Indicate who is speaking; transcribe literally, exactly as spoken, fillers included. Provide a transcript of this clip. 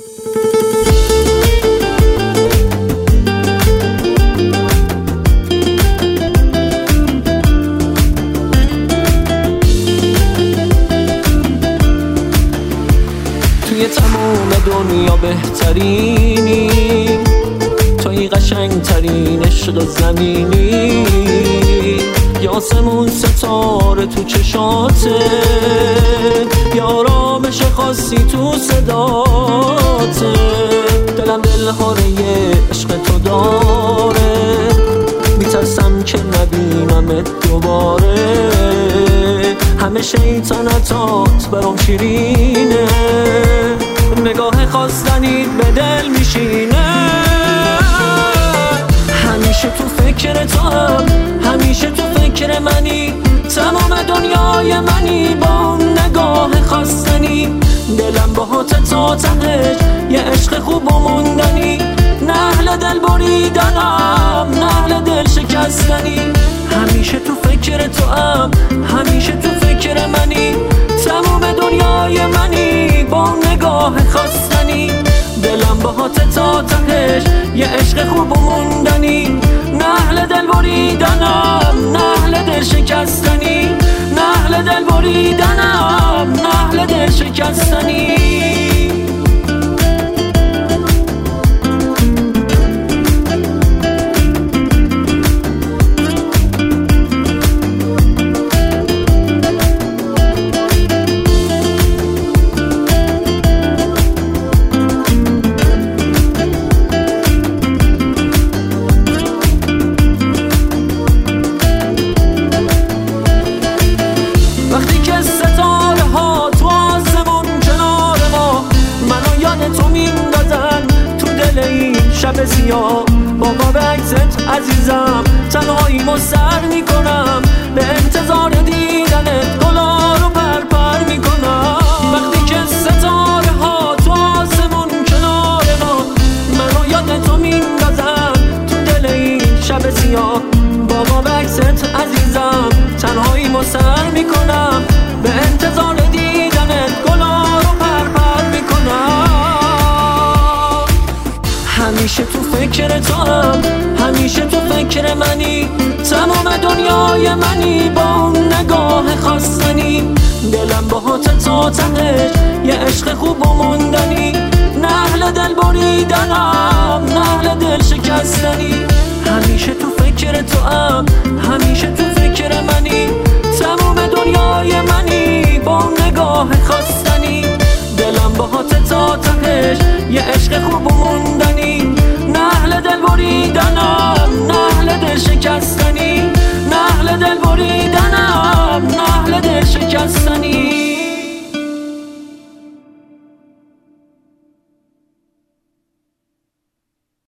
Speaker 1: توی تمام دنیا بهترینی، توی قشنگ ترین عشق زمینی، یاسمون ستاره تو چشاته، یارامش خاصی تو صداته، دلم دلهاره عشق تو داره، میترسم که نبینمت دوباره، همه شیطنتات برام شیرینه، نگاه خواستنید به دل میشینه، همیشه تو فکر تو هم، همیشه تو فکر منی، تمام دنیای منی، با اون نگاه خواستنی، دلم باهات تا تهش یه عشق خوب و موندنی، نه اهل دل بریدنم نه اهل دل شکستنی، همیشه تو فکر تو هم، همیشه تو فکر منی، تمام دنیای منی، با اون نگاه خواستنی، دلم باهات تا تهش یه عشق خوب و موندنی، نه اهل دل بریدنم نه اهل دل شکستنی، نه اهل دل بریدنم نه اهل دل شکستنی. شب سیاه با قاب عکست عزیزم، تنهاییمو سر میکنم، به انتظار دیدنت گلا رو پر پر میکنم، وقتی که ستاره ها تو آسمون کنار ما، منو یاد تو میندازن تو دل این شب سیاه، با قاب عکست عزیزم، تنهاییمو سر میکنم، به انتظار دیدنت گلا رو پر پر میکنم، همیشه تو فکر تو هم، همیشه تو فکر منی، تمام دنیای منی، با اون نگاه خواستنی، دلم باهات تا تهش یه عشق خوب و موندنی، نه اهل دل بریدنم نه اهل دل شکستنی، همیشه تو فکر تو هم، همیشه تو فکر منی، تمام دنیای منی، با اون نگاه خواستنی، دلم باهات تا تهش یه عشق خوب و